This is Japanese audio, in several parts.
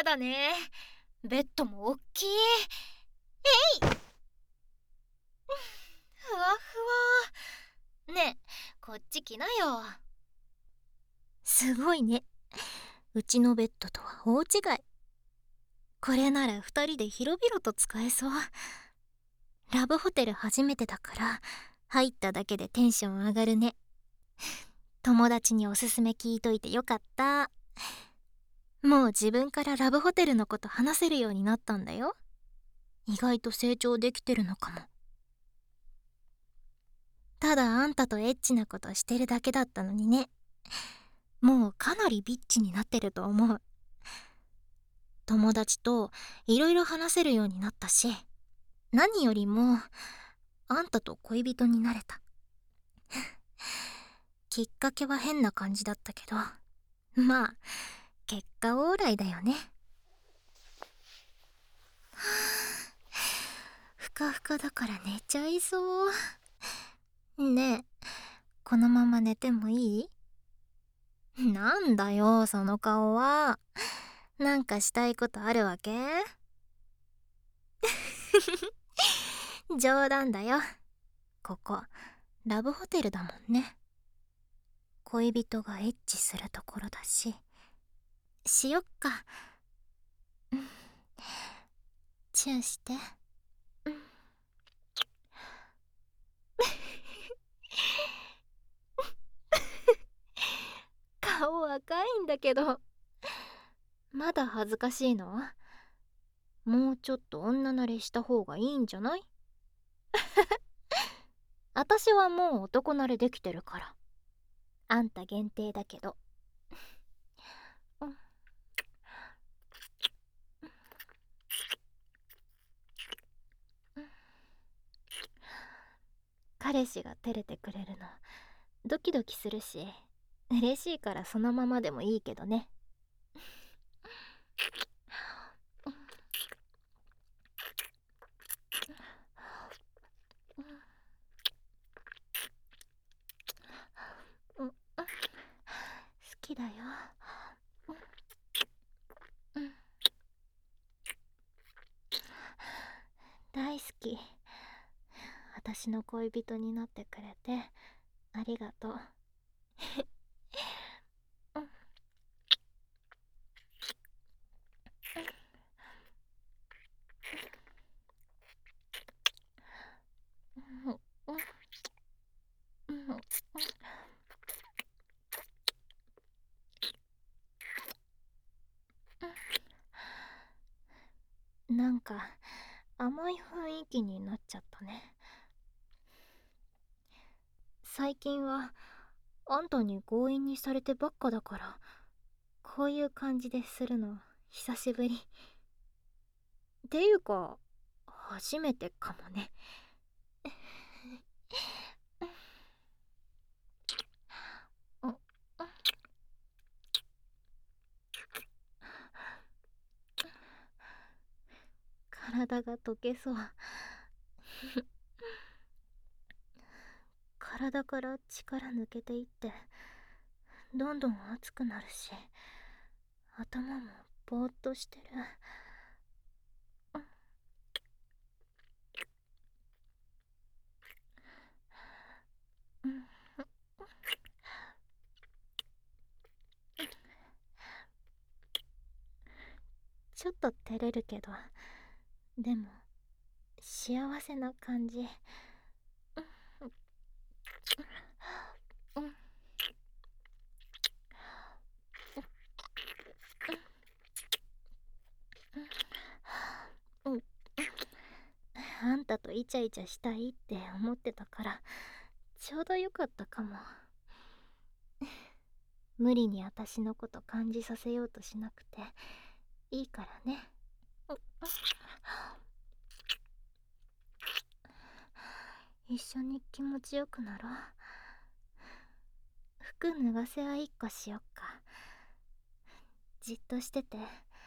やだね。ベッドもおっきい。ふわふわ。ねえ、こっち来なよ。 すごいね。うちのベッドとは大違い。これなら2人で広々と使えそう。ラブホテル初めてだから入っただけでテンション上がるね。友達におすすめ聞いといてよかった。もう自分からラブホテルのこと話せるようになったんだよ。意外と成長できてるのかも。ただあんたとエッチなことしてるだけだったのにね。もうかなりビッチになってると思う。友達といろいろ話せるようになったし、何よりもあんたと恋人になれた。きっかけは変な感じだったけど、まあ結果オーライだよね。ふかふかだから寝ちゃいそう。ねえ、このまま寝てもいい？なんだよその顔は。なんかしたいことあるわけ？冗談だよ。ここラブホテルだもんね。恋人がエッチするところだし。しよっか。チューして。顔赤いんだけど。まだ恥ずかしいの？もうちょっと女慣れした方がいいんじゃない？私はもう男慣れできてるから。あんた限定だけど。彼氏が照れてくれるのドキドキするし、嬉しいからそのままでもいいけどね。好きだよ。大好き。私の恋人になってくれてありがとう。なんか甘い雰囲気になっちゃったね。最近はあんたに強引にされてばっかだから、こういう感じでするの久しぶり。っていうか初めてかもね。体が溶けそう。体から力抜けていってどんどん熱くなるし、頭もぼーっとしてる。ちょっと照れるけど、でも幸せな感じ。あんたとイチャイチャしたいって思ってたからちょうどよかったかも。無理に私のこと感じさせようとしなくていいからね。一緒に気持ちよくなろう。服脱がせ合いっこしよっか。じっとしてて。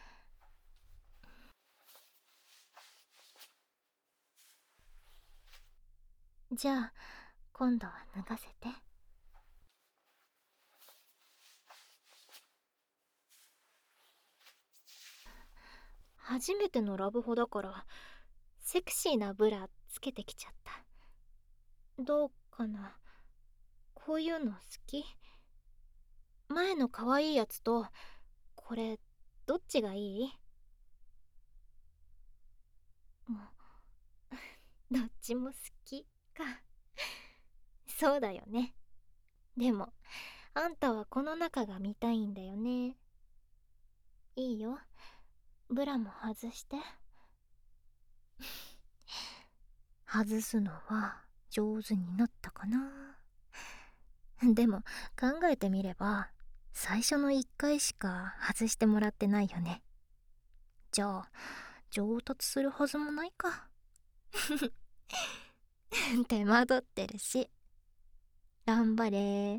じゃあ今度は脱がせて。 初めてのラブホだからセクシーなブラつけてきちゃった。どうかな、こういうの好き？前の可愛いやつとこれどっちがいい？どっちも好きか。そうだよね。でもあんたはこの中が見たいんだよね。いいよ、ブラも外して。外すのは上手になったかな。でも考えてみれば最初の1回しか外してもらってないよね。じゃあ上達するはずもないか。手間取ってるし。頑張れ。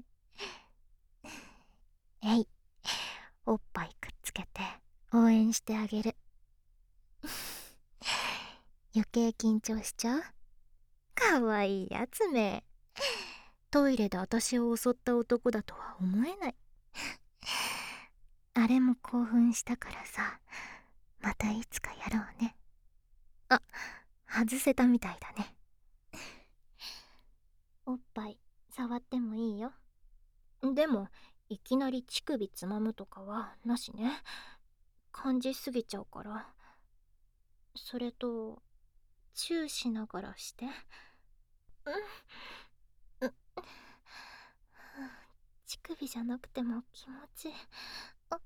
えい、おっぱいくっつけて応援してあげる。余計緊張しちゃう？かわいいやつめ。トイレで私を襲った男だとは思えない。あれも興奮したからさ、またいつかやろうね。あ、外せたみたいだね。おっぱい触ってもいいよ。でもいきなり乳首つまむとかはなしね。感じすぎちゃうから。それとチューしながらして。うん、乳首じゃなくても気持ちいい。あ、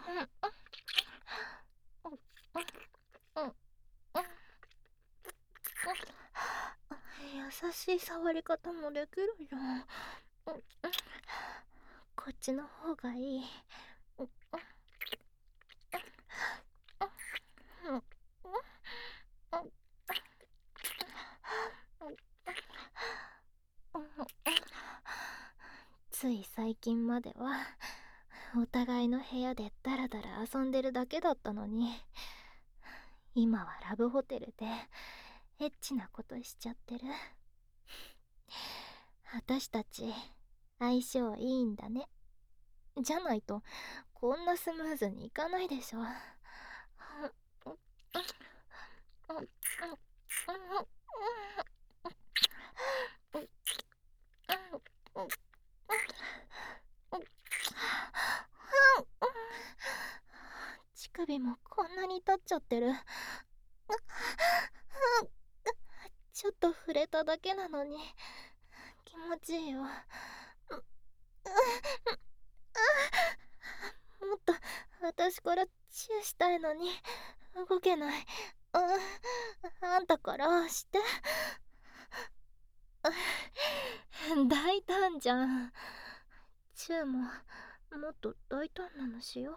優しい触り方もできるじゃん。こっちの方がいい。つい最近まではお互いの部屋でダラダラ遊んでるだけだったのに、今はラブホテルでエッチなことしちゃってる。私たち相性いいんだね。じゃないとこんなスムーズにいかないでしょ。乳首もこんなに立っちゃってる。ちょっと触れただけなのに気持ちいいよ。もっと私からチューしたいのに動けない。あんたからして。大胆じゃん。チューももっと大胆なのしよう。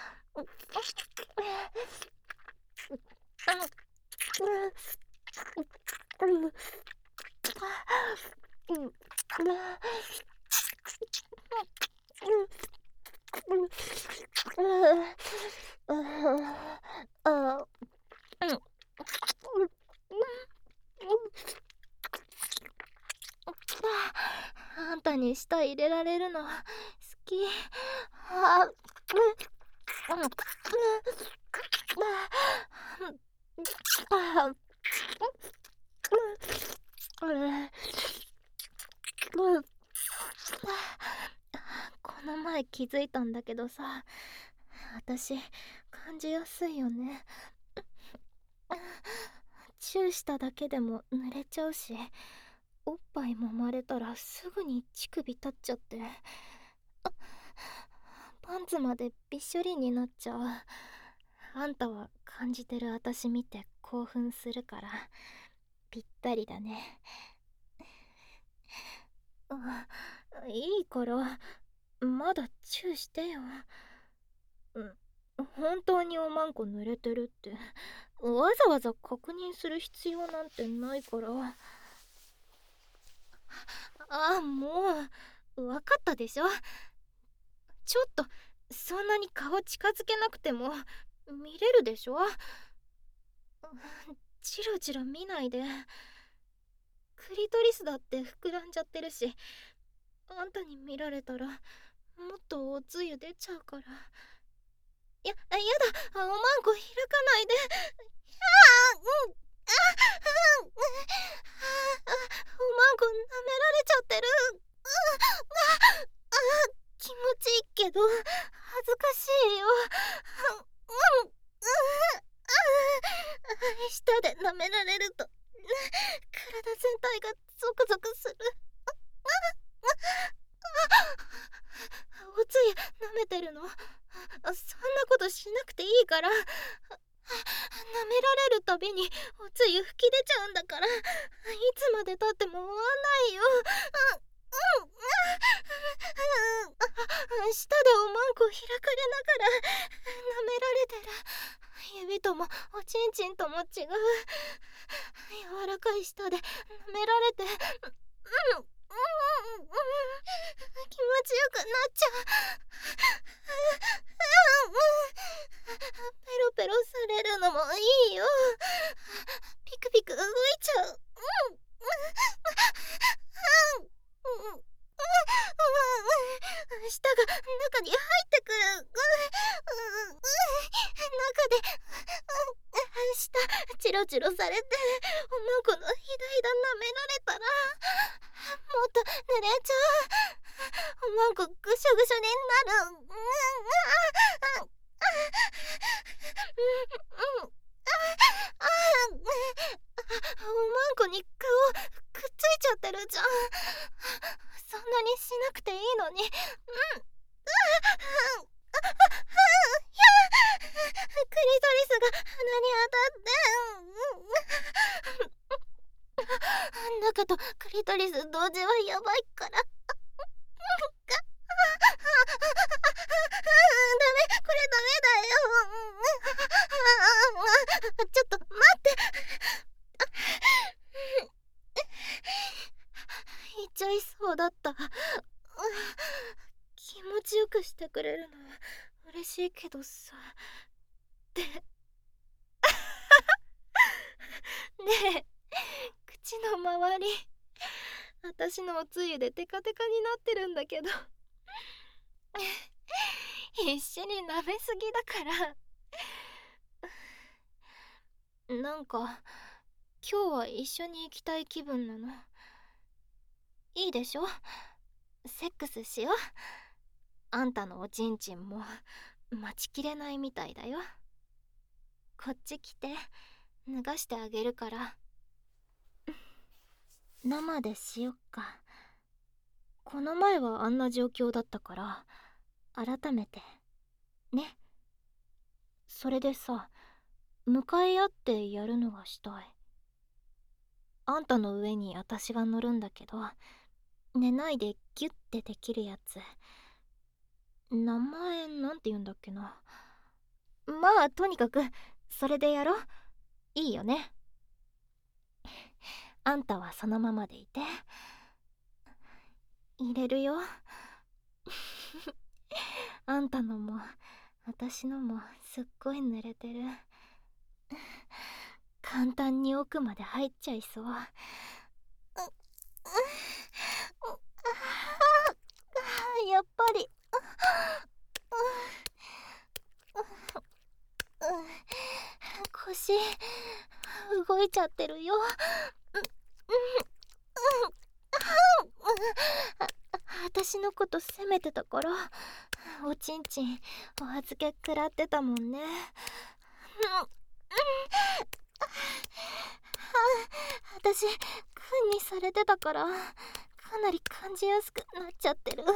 あんたに舌入れられるの好き。この前気づいたんだけどさ、私感じやすいよね。チューしただけでも濡れちゃうし、おっぱい揉まれたらすぐに乳首立っちゃって、パンツまでびっしょりになっちゃう。あんたは感じてる私見て興奮するからぴったりだね。いいからまだチューしてよ。本当におまんこ濡れてるってわざわざ確認する必要なんてないから。もう分かったでしょ。ちょっとそんなに顔近づけなくても見れるでしょ。チロチロ見ないで。クリトリスだって膨らんじゃってるし、あんたに見られたらもっとおつゆ出ちゃうから。 やだ、おまんこ開かないで。おまんこ舐められちゃってる。気持ちいいけど恥ずかしいよ。舌で舐められると体全体がゾクゾクする。おつゆ舐めてるの？そんなことしなくていいから。舐められるたびにおつゆ吹き出ちゃうんだから、いつまでたっても終わんないよ。舌でおまんこ開かれながら舐められてる。指ともおちんちんとも違う柔らかい舌で舐められて、気持ちよくなっちゃう。ペロペロされるのもいいよ。ピクピク動いちゃう。舌が中に入ってくる。中で舌チロチロされて、おまんこのひだひだ舐められたらもっと濡れちゃう。おまんこぐしょぐしょになる。おまんこに顔くっついちゃってるじゃん。そんなにしなくていいのに。クリトリスが鼻に当たって、中とクリトリス同時はやばいから。ダメ、これダメだよ。ちょっと待って。言っちゃいそうだった。気持ちよくしてくれるのは嬉しいけどさ。ねえ、口の周り私のおつゆでテカテカになってるんだけど必死に舐めすぎだからなんか今日は一緒に行きたい気分なの。いいでしょ？セックスしよう。あんたのおちんちんも待ちきれないみたいだよ。こっち来て脱がしてあげるから生でしよっか。この前はあんな状況だったから改めてね。それでさ、向かい合ってやるのがしたい。あんたの上に私が乗るんだけど、寝ないでギュッてできるやつ。名前なんて言うんだっけな。まあとにかくそれでやろう。いいよね。あんたはそのままでいて。入れるよあんたのも私のもすっごい濡れてる。簡単に奥まで入っちゃいそう。やっぱり腰動いちゃってるよ。私のこと責めてたからおちんちんお預け食らってたもんね。私君にされてたからかなり感じやすくなっちゃってる。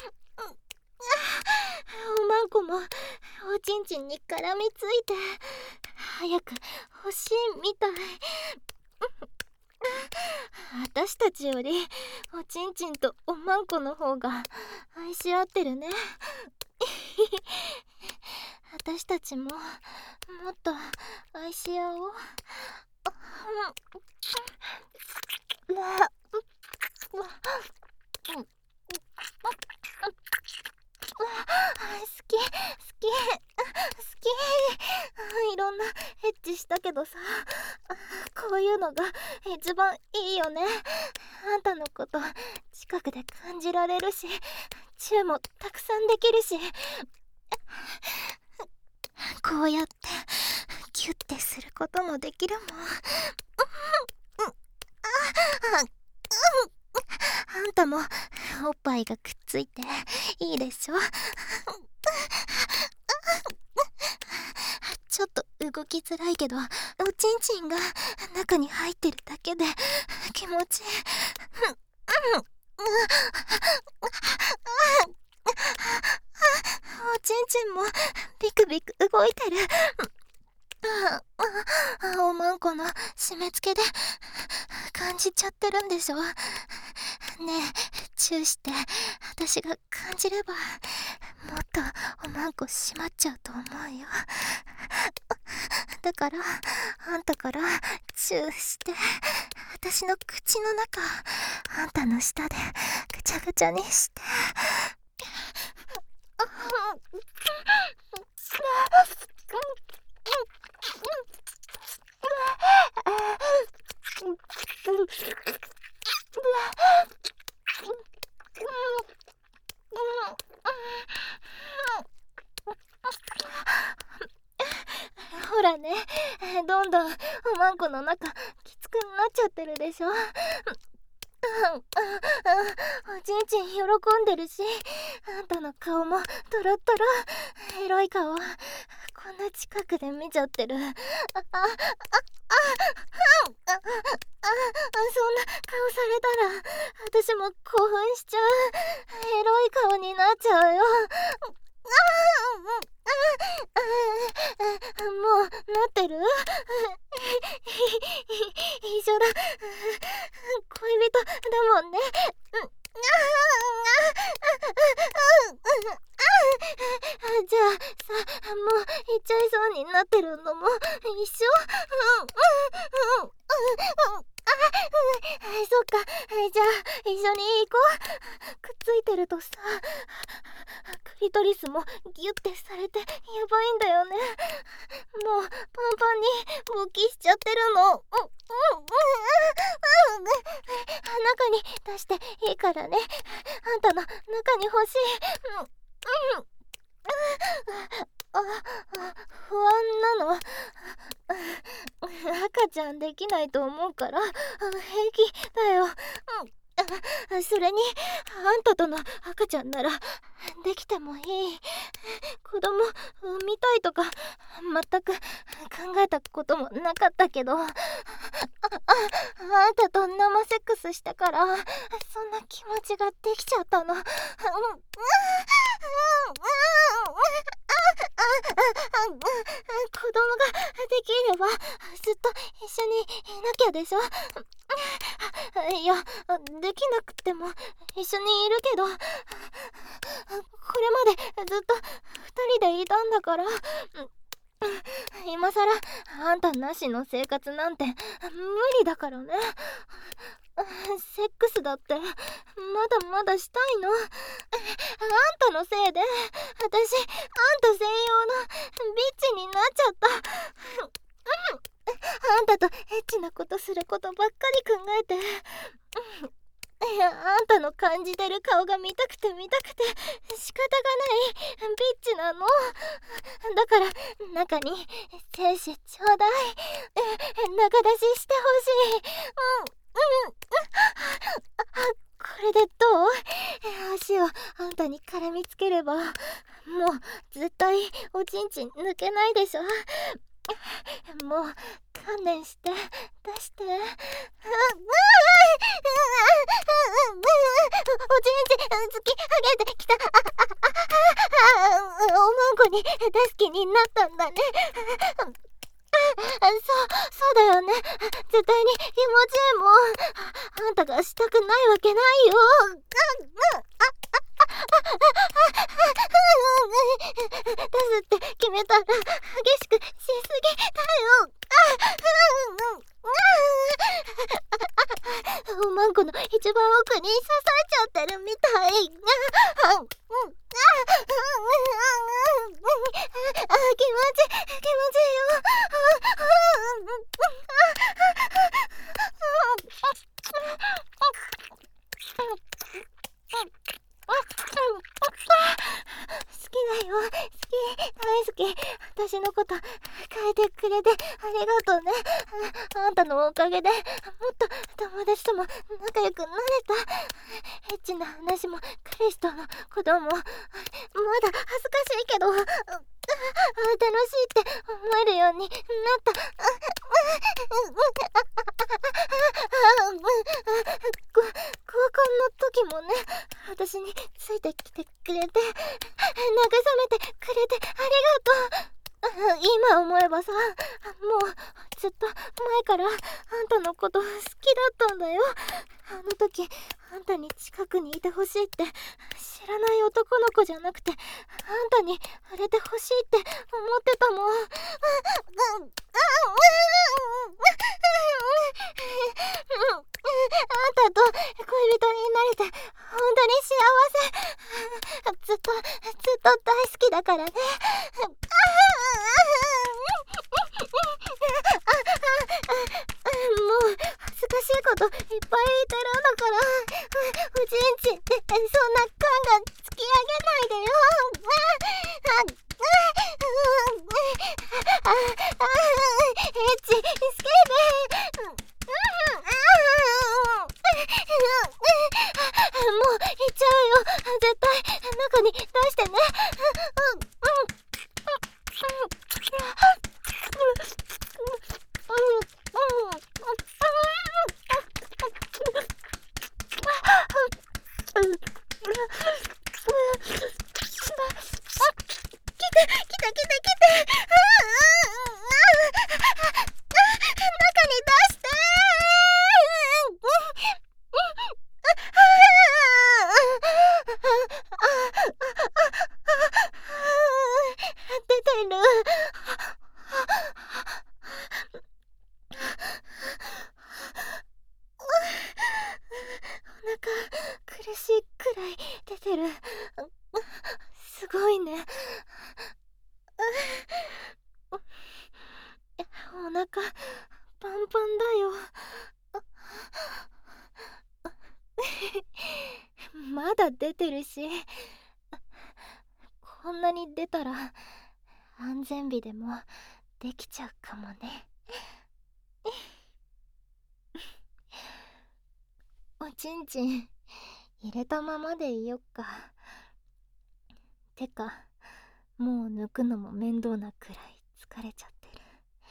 おまんこもおちんちんに絡みついて早く欲しいみたい。私たちよりおちんちんとおまんこの方が愛し合ってるね。私たちももっと愛し合おう。好きいろんなエッチしたけどさ、こういうのが一番いいよね。あんたのこと近くで感じられるし、チューもたくさんできるし。 こうやってギュッてすることもできるもん。あんたもおっぱいがくっついていいでしょ。ちょっと動きづらいけど、おちんちんが中に入ってるだけで気持ちいい。おちんちんもビクビク動いてる。おまんこの締め付けで感じちゃってるんでしょ。ねえ、チューして私が感じればもっとおまんこ締まっちゃうと思うよ。だからあんたからチューして私の口の中あんたの舌でぐちゃぐちゃにして。ほらね、どんどんおまんこの中きつくなっちゃってるでしょ。おちんちん喜んでるし、あんたの顔もトロトロ、エロい顔こんな近くで見ちゃってる。そんな顔されたら私も興奮しちゃう。エロい顔になっちゃうよ。もうなってる？一緒だ。恋人だもんね。じゃあさ、もう行っちゃいそうになってるのも一緒？そっか、じゃあ一緒に行こう。くっついてるとさ、クリトリスもギュッてされてやばいんだよね。もうパンパンに勃起しちゃってるの。中に出していいからね。あんたの中に欲しい。不安なの。赤ちゃんできないと思うから平気だよ。それにあんたとの赤ちゃんならできてもいい。子供産みたいとか全く考えたこともなかったけど、あんたと生セックスしたからそんな気持ちができちゃったの。子供ができればずっと一緒にいなきゃでしょ。いや、できなくても一緒にいるけど、これまでずっと二人でいたんだから、今さらあんたなしの生活なんて無理だからね。セックスだってまだまだしたいの。あんたのせいで私あんた専用のビッチになっちゃった。あんたとエッチなことすることばっかり考えて、あんたの感じてる顔が見たくて仕方がないビッチなの。だから中に精子ちょうだい。中出ししてほしい。これでどう？足をあんたに絡みつければもう絶対おちんちん抜けないでしょ。もう観念して出して。おちんちん突き上げてきた。おまんこに出す気になったんだね。そうだよね。絶対に気持ちいいもん。あんたがしたくないわけないよ。出すって決めたら激しくしすぎだよ。おまんこの一番奥に刺されちゃってるみたい。気持ちいいよ。好きだよ。大好き。私私のこと変えてくれてありがとうね。あんたのおかげでもっと友達とも仲良くなれた。エッチな話も彼氏とのこともまだ恥ずかしいけど楽しいって思えるようになった。高校の時もね、私についてきてくれて慰めてくれてありがとう。今思えばさ、もうずっと前からあんたのこと好きだったんだよ。あの時あんたに近くにいてほしいって知らない男の子じゃなくてあんたに触れてほしいって思ってたもん。あんたと恋人になれて本当に幸せ。ずっと大好きだからね。もう恥ずかしいこといっぱい言ってるんだからおちんちんってそんなガンガン突き上げないでよ。エッチスケベ。もう行っちゃうよ。絶対中に出してね。出てる。お腹苦しいくらい出てる。すごいね。お腹パンパンだよ。まだ出てるし、こんなに出たら安全備でもできちゃうかもね。おちんちん入れたままでいよっか。てかもう抜くのも面倒なくらい疲れちゃってる。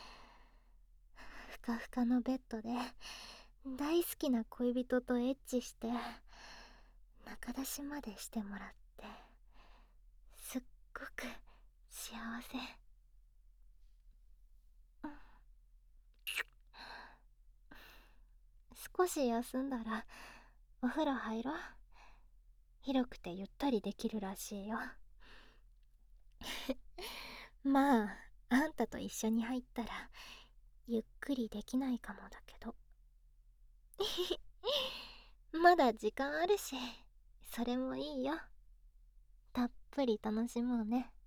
ふかふかのベッドで大好きな恋人とエッチして仲出しまでしてもらってすっごく幸せ。少し休んだらお風呂入ろう。広くてゆったりできるらしいよ。まああんたと一緒に入ったらゆっくりできないかもだけどまだ時間あるしそれもいいよ。たっぷり楽しもうね。